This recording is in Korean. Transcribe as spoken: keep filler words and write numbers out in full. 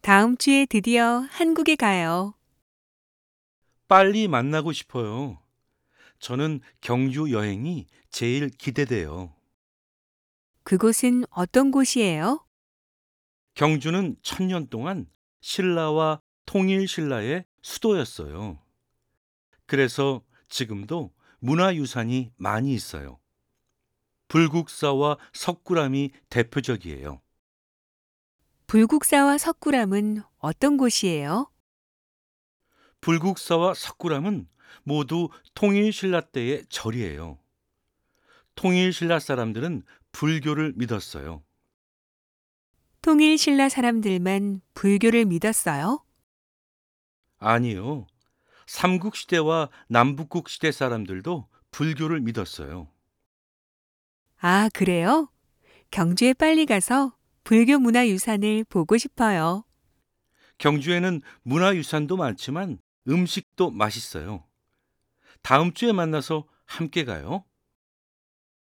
다음 주에 드디어 한국에 가요. 빨리 만나고 싶어요. 저는 경주 여행이 제일 기대돼요. 그곳은 어떤 곳이에요? 경주는 천년 동안 신라와 통일신라의 수도였어요. 그래서 지금도 문화유산이 많이 있어요. 불국사와 석굴암이 대표적이에요. 불국사와 석굴암은 어떤 곳이에요? 불국사와 석굴암은 모두 통일신라 때의 절이에요. 통일신라 사람들은 불교를 믿었어요. 통일 신라 사람들만 불교를 믿었어요? 아니요. 삼국시대와 남북국시대 사람들도 불교를 믿었어요. 아, 그래요? 경주에 빨리 가서 불교 문화유산을 보고 싶어요. 경주에는 문화유산도 많지만 음식도 맛있어요. 다음 주에 만나서 함께 가요.